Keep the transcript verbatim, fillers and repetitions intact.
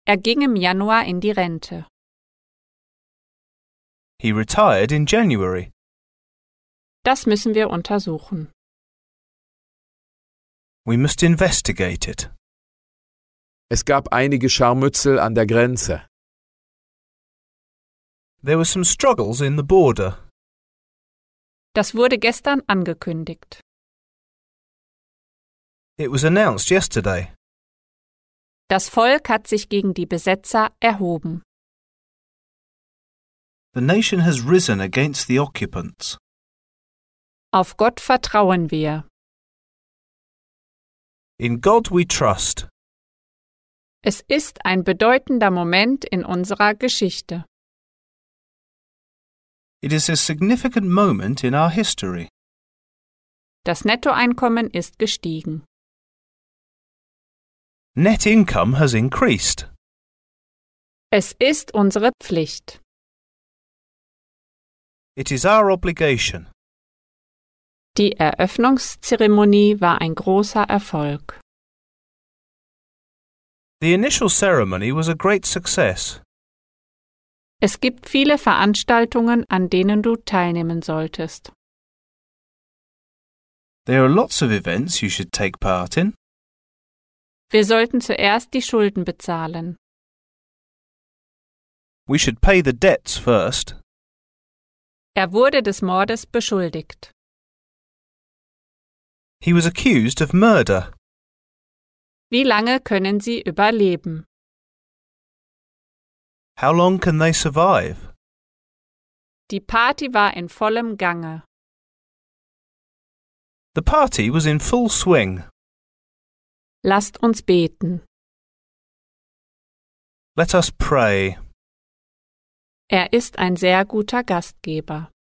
Er ging im Januar in die Rente. He retired in January. Das müssen wir untersuchen. We must investigate it. Es gab einige Scharmützel an der Grenze. There were some struggles in the border. Das wurde gestern angekündigt. It was announced yesterday. Das Volk hat sich gegen die Besetzer erhoben. The nation has risen against the occupants. Auf Gott vertrauen wir. In God we trust. Es ist ein bedeutender Moment in unserer Geschichte. It is a significant moment in our history. Das Nettoeinkommen ist gestiegen. Net income has increased. Es ist unsere Pflicht. It is our obligation. Die Eröffnungszeremonie war ein großer Erfolg. The initial ceremony was a great success. Es gibt viele Veranstaltungen, an denen du teilnehmen solltest. There are lots of events you should take part in. Wir sollten zuerst die Schulden bezahlen. We should pay the debts first. Er wurde des Mordes beschuldigt. He was accused of murder. Wie lange können sie überleben? How long can they survive? Die Party war in vollem Gange. The party was in full swing. Lasst uns beten. Let us pray. Er ist ein sehr guter Gastgeber.